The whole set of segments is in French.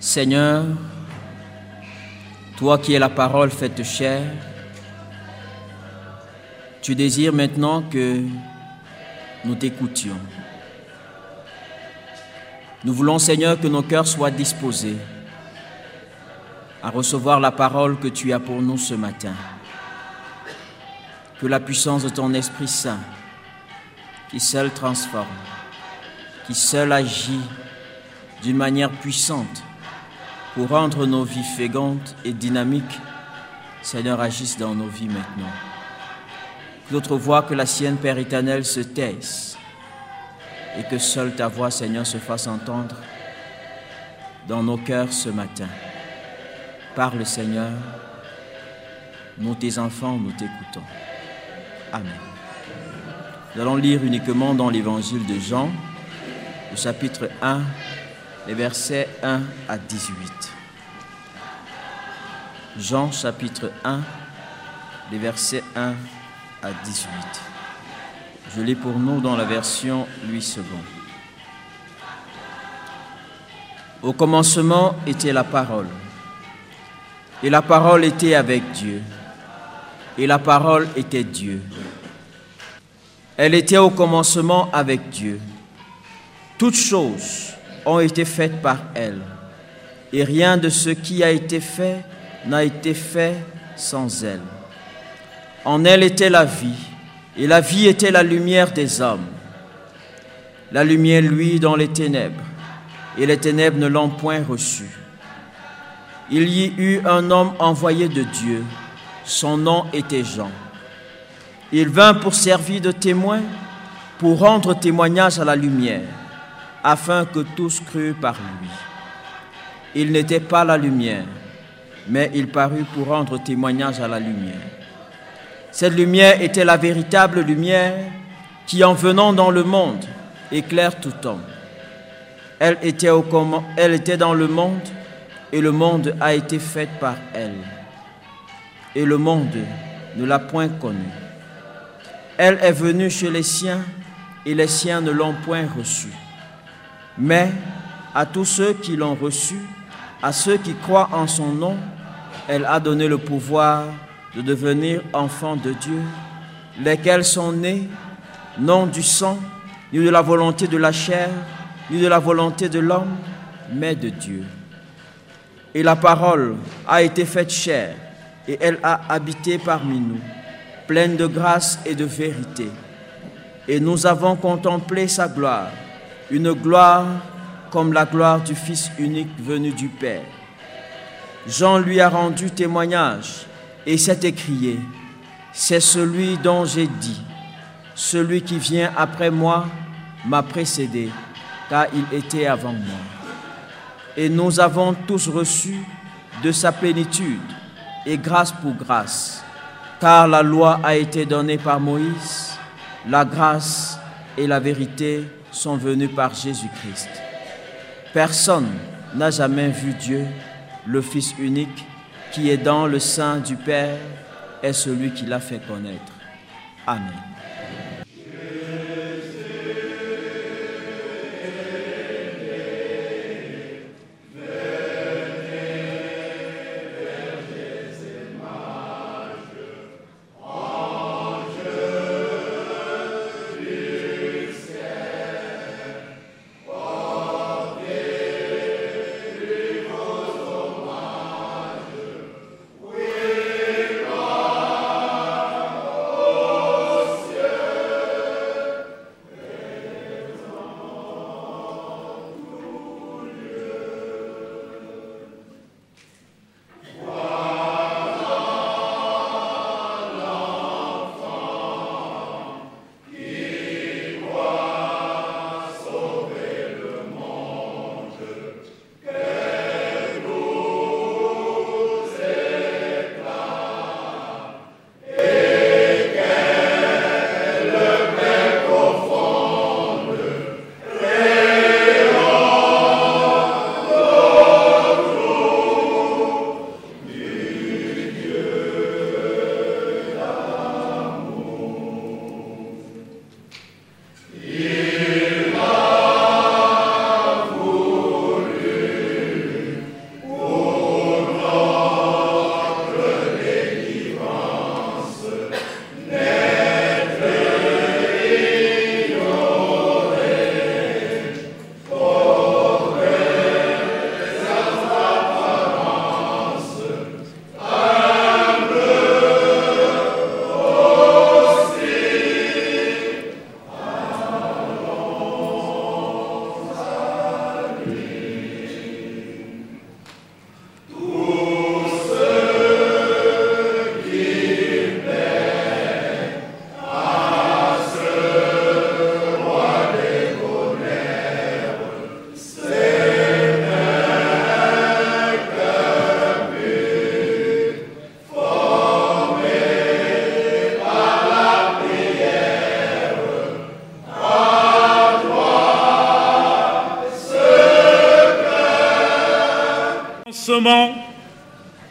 Seigneur, toi qui es la parole faite chair, tu désires maintenant que nous t'écoutions. Nous voulons, Seigneur, que nos cœurs soient disposés à recevoir la parole que tu as pour nous ce matin. Que la puissance de ton Esprit Saint, qui seul transforme, qui seul agit d'une manière puissante pour rendre nos vies fécondes et dynamiques, Seigneur, agisse dans nos vies maintenant. Que d'autres voix que la sienne, Père éternel, se taisent et que seule ta voix, Seigneur, se fasse entendre dans nos cœurs ce matin. Parle, Seigneur, nous, tes enfants, nous t'écoutons. Amen. Nous allons lire uniquement dans l'évangile de Jean, le chapitre 1, les versets 1 à 18. Jean, chapitre 1, les versets 1 à 18. Je lis pour nous dans la version 8 secondes. Au commencement était la parole, et la parole était avec Dieu, et la parole était Dieu. Elle était au commencement avec Dieu. Toutes choses ont été faites par elle, et rien de ce qui a été fait n'a été fait sans elle. En elle était la vie, et la vie était la lumière des hommes. La lumière luit dans les ténèbres, et les ténèbres ne l'ont point reçue. Il y eut un homme envoyé de Dieu, son nom était Jean. Il vint pour servir de témoin, pour rendre témoignage à la lumière, afin que tous crurent par lui. Il n'était pas la lumière, mais il parut pour rendre témoignage à la lumière. Cette lumière était la véritable lumière qui, en venant dans le monde, éclaire tout homme. Elle était dans le monde, et le monde a été fait par elle. Et le monde ne l'a point connue. Elle est venue chez les siens, et les siens ne l'ont point reçue. Mais à tous ceux qui l'ont reçue, à ceux qui croient en son nom, elle a donné le pouvoir de devenir enfants de Dieu, lesquels sont nés, non du sang, ni de la volonté de la chair, ni de la volonté de l'homme, mais de Dieu. Et la parole a été faite chair, et elle a habité parmi nous, pleine de grâce et de vérité. Et nous avons contemplé sa gloire, une gloire comme la gloire du Fils unique venu du Père. Jean lui a rendu témoignage et s'est écrié, « C'est celui dont j'ai dit, celui qui vient après moi m'a précédé, car il était avant moi. » Et nous avons tous reçu de sa plénitude, et grâce pour grâce, car la loi a été donnée par Moïse, la grâce et la vérité sont venues par Jésus-Christ. Personne n'a jamais vu Dieu, le Fils unique, qui est dans le sein du Père, est celui qui l'a fait connaître. Amen.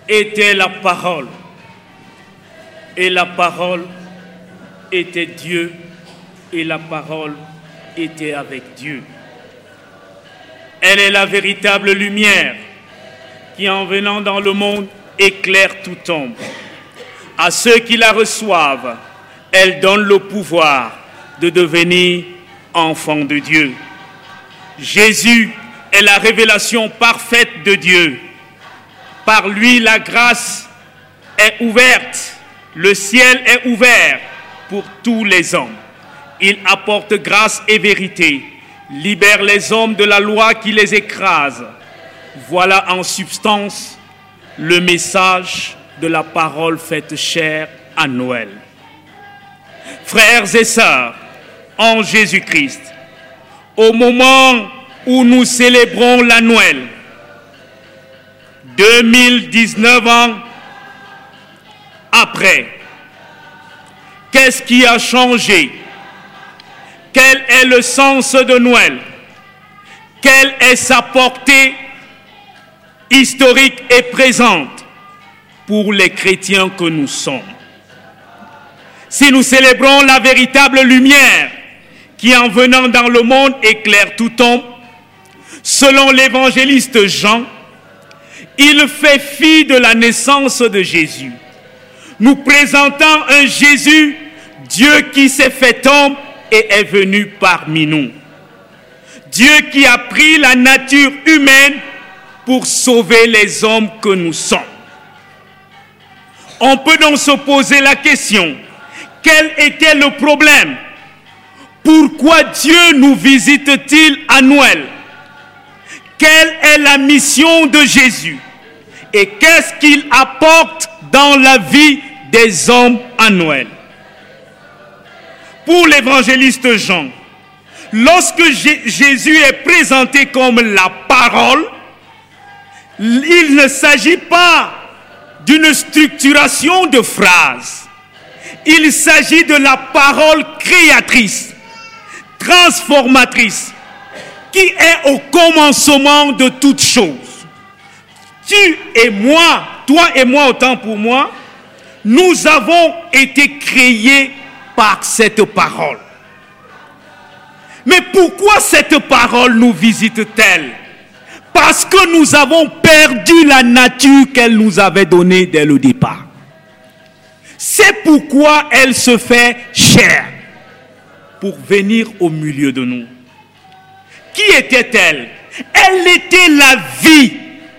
était la parole, et la parole était Dieu, et la parole était avec Dieu. Elle est la véritable lumière qui, en venant dans le monde, éclaire toute ombre. À ceux qui la reçoivent, elle donne le pouvoir de devenir enfants de Dieu. Jésus est la révélation parfaite de Dieu. Par lui, la grâce est ouverte, le ciel est ouvert pour tous les hommes. Il apporte grâce et vérité, libère les hommes de la loi qui les écrase. Voilà en substance le message de la parole faite chair à Noël. Frères et sœurs, en Jésus-Christ, au moment où nous célébrons la Noël, 2019 ans après, qu'est-ce qui a changé? Quel est le sens de Noël? Quelle est sa portée historique et présente pour les chrétiens que nous sommes? Si nous célébrons la véritable lumière qui, en venant dans le monde, éclaire tout ombre, selon l'évangéliste Jean, il fait fi de la naissance de Jésus, nous présentant un Jésus, Dieu qui s'est fait homme et est venu parmi nous. Dieu qui a pris la nature humaine pour sauver les hommes que nous sommes. On peut donc se poser la question, quel était le problème? Pourquoi Dieu nous visite-t-il à Noël? Quelle est la mission de Jésus? Et qu'est-ce qu'il apporte dans la vie des hommes à Noël? Pour l'évangéliste Jean, lorsque Jésus est présenté comme la parole, il ne s'agit pas d'une structuration de phrases. Il s'agit de la parole créatrice, transformatrice, qui est au commencement de toutes choses. Tu et moi, toi et moi autant pour moi, nous avons été créés par cette parole. Mais pourquoi cette parole nous visite-t-elle? Parce que nous avons perdu la nature qu'elle nous avait donnée dès le départ. C'est pourquoi elle se fait chair pour venir au milieu de nous. Qui était-elle? Elle était la vie.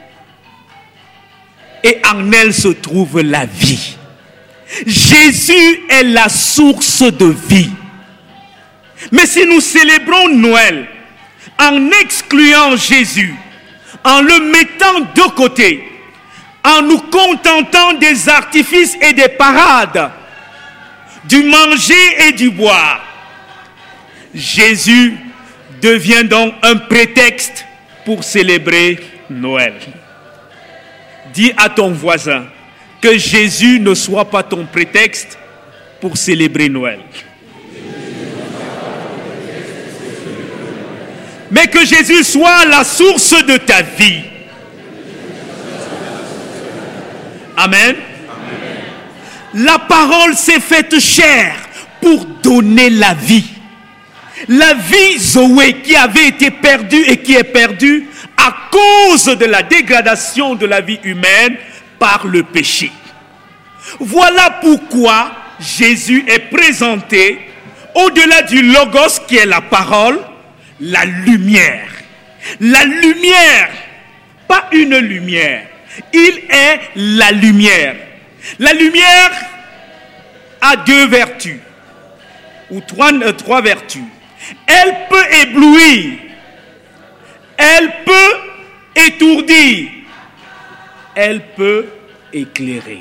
Et en elle se trouve la vie. Jésus est la source de vie. Mais si nous célébrons Noël en excluant Jésus, en le mettant de côté, en nous contentant des artifices et des parades, du manger et du boire, Jésus devient donc un prétexte pour célébrer Noël. Dis à ton voisin que Jésus ne soit pas ton prétexte pour célébrer Noël. Mais que Jésus soit la source de ta vie. Amen. La parole s'est faite chair pour donner la vie. La vie Zoé qui avait été perdue et qui est perdue à cause de la dégradation de la vie humaine par le péché. Voilà pourquoi Jésus est présenté au-delà du logos qui est la parole, la lumière. La lumière, pas une lumière. Il est la lumière. La lumière a deux vertus, ou trois vertus. Elle peut éblouir, elle peut étourdir, elle peut éclairer.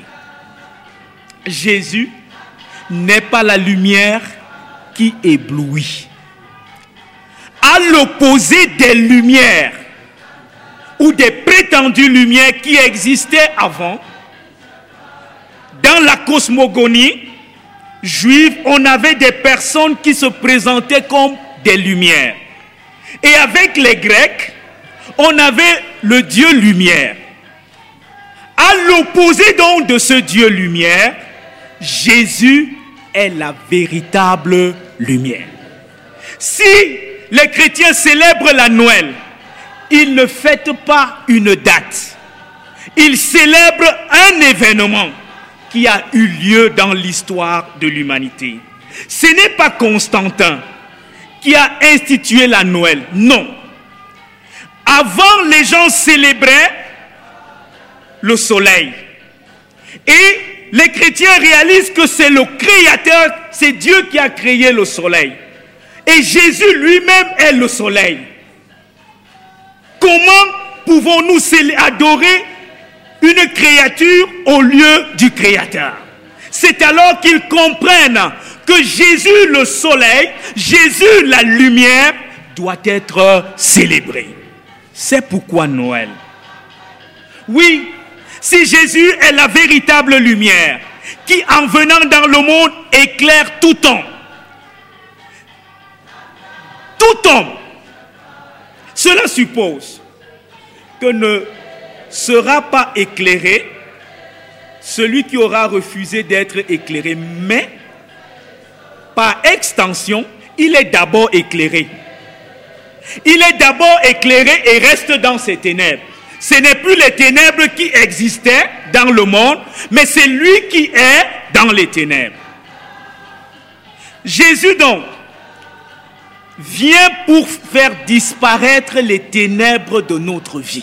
Jésus n'est pas la lumière qui éblouit. À l'opposé des lumières ou des prétendues lumières qui existaient avant, dans la cosmogonie juive, on avait des personnes qui se présentaient comme des lumières. Et avec les Grecs, on avait le Dieu lumière. À l'opposé donc de ce Dieu lumière, Jésus est la véritable lumière. Si les chrétiens célèbrent la Noël, ils ne fêtent pas une date. Ils célèbrent un événement qui a eu lieu dans l'histoire de l'humanité. Ce n'est pas Constantin qui a institué la Noël, non. Avant, les gens célébraient le soleil. Et les chrétiens réalisent que c'est le Créateur, c'est Dieu qui a créé le soleil. Et Jésus lui-même est le soleil. Comment pouvons-nous adorer une créature au lieu du Créateur? C'est alors qu'ils comprennent que Jésus le soleil, Jésus la lumière, doit être célébré. C'est pourquoi Noël. Oui, si Jésus est la véritable lumière, qui en venant dans le monde éclaire tout homme. Tout homme. Cela suppose que ne sera pas éclairé celui qui aura refusé d'être éclairé, mais par extension, il est d'abord éclairé. Il est d'abord éclairé et reste dans ses ténèbres. Ce n'est plus les ténèbres qui existaient dans le monde, mais c'est lui qui est dans les ténèbres. Jésus donc vient pour faire disparaître les ténèbres de notre vie.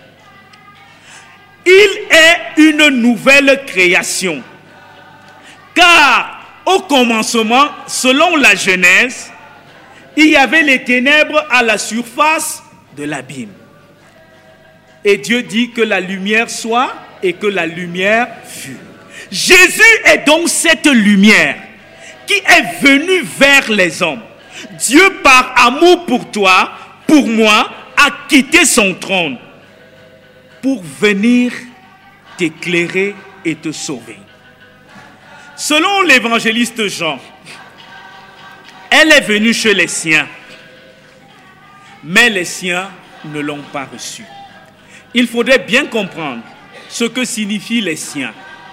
Il est une nouvelle création. Car au commencement, selon la Genèse, il y avait les ténèbres à la surface de l'abîme. Et Dieu dit que la lumière soit et que la lumière fut. Jésus est donc cette lumière qui est venue vers les hommes. Dieu, par amour pour toi, pour moi, a quitté son trône pour venir t'éclairer et te sauver. Selon l'évangéliste Jean, elle est venue chez les siens, mais les siens ne l'ont pas reçue. Il faudrait bien comprendre ce que signifient les siens.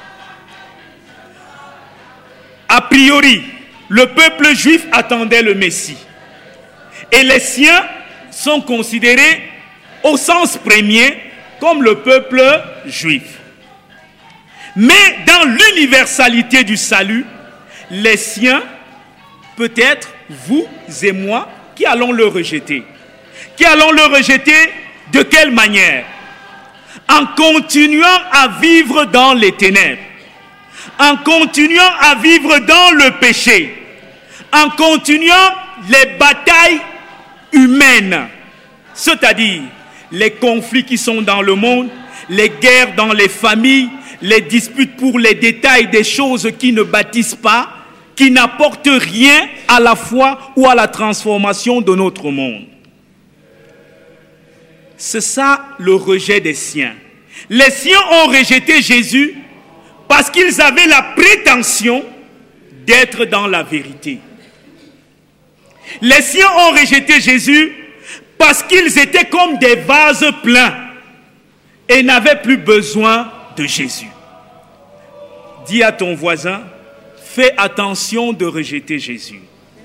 A priori, le peuple juif attendait le Messie. Et les siens sont considérés au sens premier comme le peuple juif. Mais dans l'universalité du salut, les siens, peut-être vous et moi, qui allons le rejeter. Qui allons le rejeter de quelle manière? En continuant à vivre dans les ténèbres, en continuant à vivre dans le péché, en continuant les batailles humaines, c'est-à-dire les conflits qui sont dans le monde, les guerres dans les familles, les disputes pour les détails des choses qui ne bâtissent pas, qui n'apportent rien à la foi ou à la transformation de notre monde. C'est ça le rejet des siens. Les siens ont rejeté Jésus parce qu'ils avaient la prétention d'être dans la vérité. Les siens ont rejeté Jésus parce qu'ils étaient comme des vases pleins et n'avaient plus besoin de Jésus. Dis à ton voisin, fais attention de rejeter Jésus.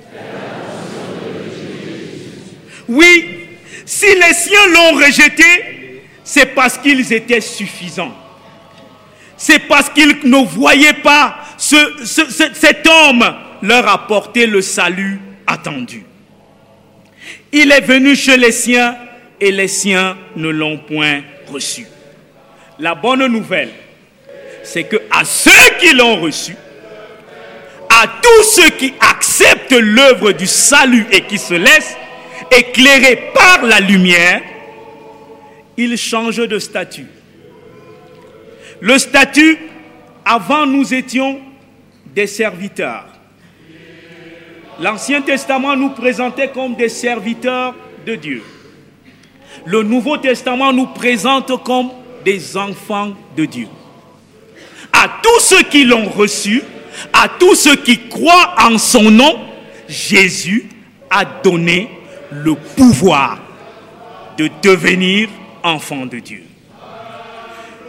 Oui, si les siens l'ont rejeté, c'est parce qu'ils étaient suffisants. C'est parce qu'ils ne voyaient pas cet homme leur apporter le salut attendu. Il est venu chez les siens et les siens ne l'ont point reçu. La bonne nouvelle, c'est que à ceux qui l'ont reçu, à tous ceux qui acceptent l'œuvre du salut et qui se laissent éclairer par la lumière, ils changent de statut. Le statut, avant nous étions des serviteurs. L'Ancien Testament nous présentait comme des serviteurs de Dieu. Le Nouveau Testament nous présente comme des enfants de Dieu. À tous ceux qui l'ont reçu, à tous ceux qui croient en son nom, Jésus a donné le pouvoir de devenir enfants de Dieu.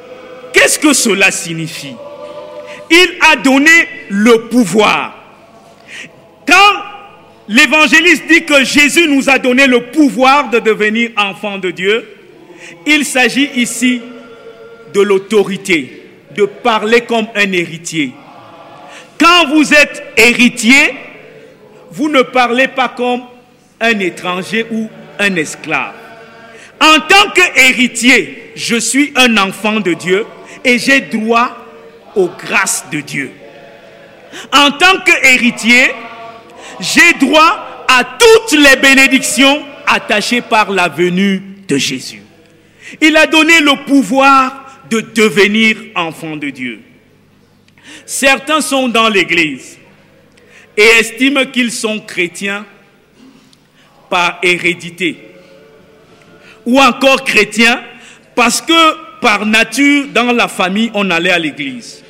Qu'est-ce que cela signifie? Il a donné le pouvoir. Quand l'évangéliste dit que Jésus nous a donné le pouvoir de devenir enfants de Dieu, il s'agit ici de l'autorité, de parler comme un héritier. Quand vous êtes héritier, vous ne parlez pas comme un étranger ou un esclave. En tant qu'héritier, je suis un enfant de Dieu et j'ai droit aux grâces de Dieu. En tant qu'héritier, j'ai droit à toutes les bénédictions attachées par la venue de Jésus. Il a donné le pouvoir de devenir enfant de Dieu. Certains sont dans l'église et estiment qu'ils sont chrétiens par hérédité, ou encore chrétiens parce que par nature, dans la famille, on allait à l'église.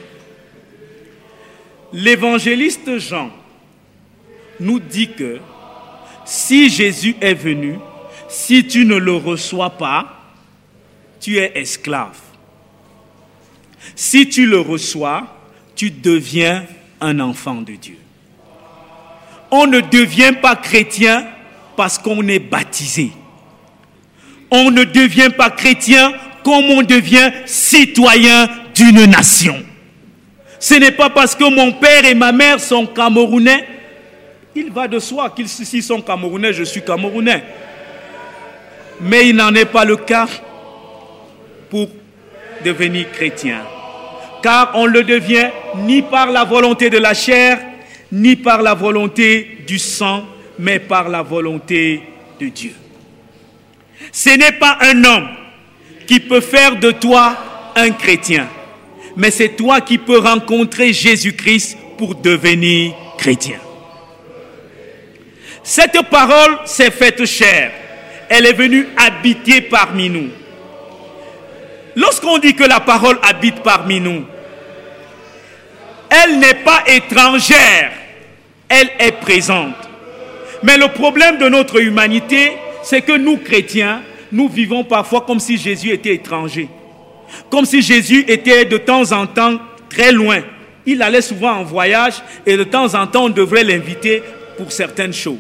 L'évangéliste Jean nous dit que si Jésus est venu, si tu ne le reçois pas, tu es esclave. Si tu le reçois, tu deviens un enfant de Dieu. On ne devient pas chrétien parce qu'on est baptisé. On ne devient pas chrétien comme on devient citoyen d'une nation. Ce n'est pas parce que mon père et ma mère sont camerounais. Il va de soi qu'ils s'ils sont camerounais, je suis camerounais. Mais il n'en est pas le cas pour devenir chrétien. Car on le devient ni par la volonté de la chair, ni par la volonté du sang, mais par la volonté de Dieu. Ce n'est pas un homme qui peut faire de toi un chrétien, mais c'est toi qui peux rencontrer Jésus-Christ pour devenir chrétien. Cette parole s'est faite chair. Elle est venue habiter parmi nous. Lorsqu'on dit que la parole habite parmi nous, elle n'est pas étrangère, elle est présente. Mais le problème de notre humanité, c'est que nous, chrétiens, nous vivons parfois comme si Jésus était étranger. Comme si Jésus était de temps en temps très loin. Il allait souvent en voyage et de temps en temps, on devrait l'inviter pour certaines choses.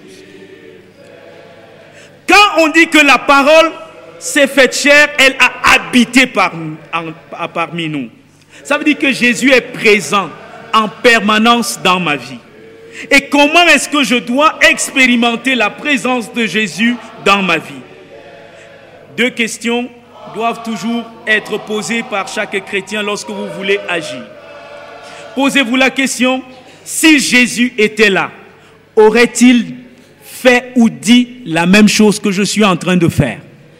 Quand on dit que la parole s'est faite chair, elle a habité parmi nous. Ça veut dire que Jésus est présent en permanence dans ma vie. Et comment est-ce que je dois expérimenter la présence de Jésus dans ma vie? Deux questions doivent toujours être posées par chaque chrétien lorsque vous voulez agir. Posez-vous la question, si Jésus était là, aurait-il fait ou dit la même chose que je suis en train de faire?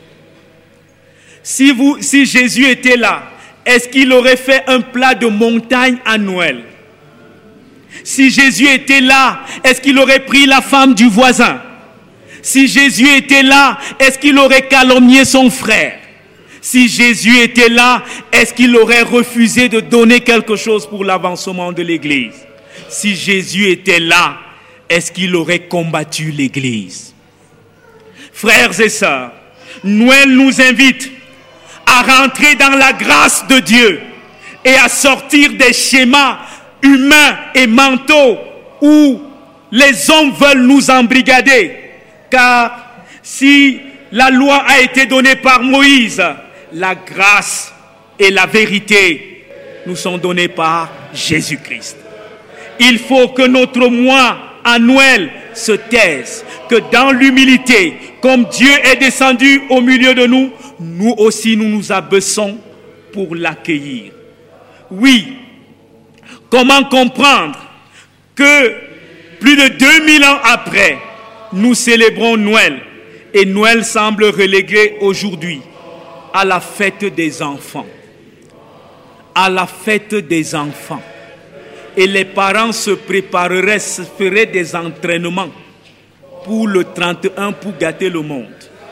Si Jésus était là, est-ce qu'il aurait fait un plat de montagne à Noël? Si Jésus était là, est-ce qu'il aurait pris la femme du voisin? Si Jésus était là, est-ce qu'il aurait calomnié son frère? Si Jésus était là, est-ce qu'il aurait refusé de donner quelque chose pour l'avancement de l'Église? Si Jésus était là, est-ce qu'il aurait combattu l'Église? Frères et sœurs, Noël nous invite à rentrer dans la grâce de Dieu et à sortir des schémas humains et mentaux où les hommes veulent nous embrigader. Car si la loi a été donnée par Moïse, la grâce et la vérité nous sont données par Jésus-Christ. Il faut que notre moi à Noël se taise, que dans l'humilité, comme Dieu est descendu au milieu de nous, nous aussi nous nous abaissons pour l'accueillir. Oui, comment comprendre que plus de 2000 ans après, nous célébrons Noël et Noël semble relégué aujourd'hui à la fête des enfants. À la fête des enfants. Et les parents se prépareraient, se feraient des entraînements pour le 31 pour gâter le monde.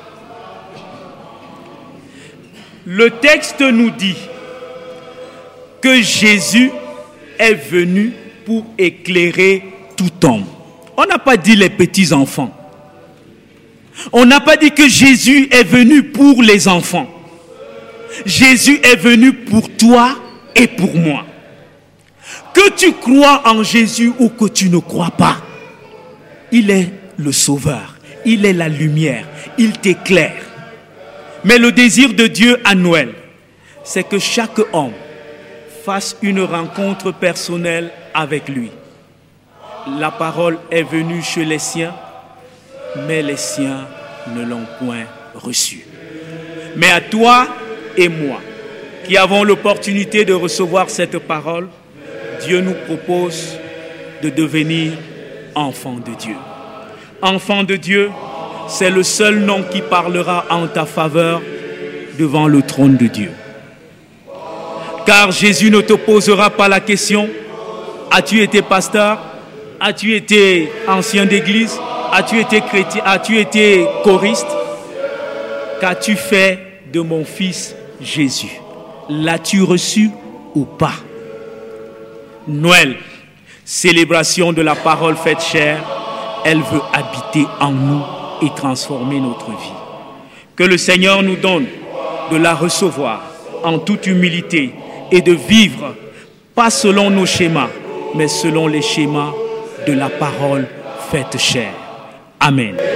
Le texte nous dit que Jésus est venu pour éclairer tout homme. On n'a pas dit les petits enfants. On n'a pas dit que Jésus est venu pour les enfants. Jésus est venu pour toi et pour moi. Que tu crois en Jésus ou que tu ne crois pas, il est le Sauveur, il est la lumière, il t'éclaire. Mais le désir de Dieu à Noël, c'est que chaque homme fasse une rencontre personnelle avec lui. La parole est venue chez les siens, mais les siens ne l'ont point reçue. Mais à toi et moi, qui avons l'opportunité de recevoir cette parole, Dieu nous propose de devenir enfants de Dieu. Enfant de Dieu, c'est le seul nom qui parlera en ta faveur devant le trône de Dieu. Car Jésus ne te posera pas la question: as-tu été pasteur? As-tu été ancien d'église? As-tu été chrétien? As-tu été choriste? Qu'as-tu fait de mon fils Jésus? L'as-tu reçu ou pas? Noël, célébration de la parole faite chair, elle veut habiter en nous et transformer notre vie. Que le Seigneur nous donne de la recevoir en toute humilité et de vivre, pas selon nos schémas, mais selon les schémas de la parole faite chair. Amen.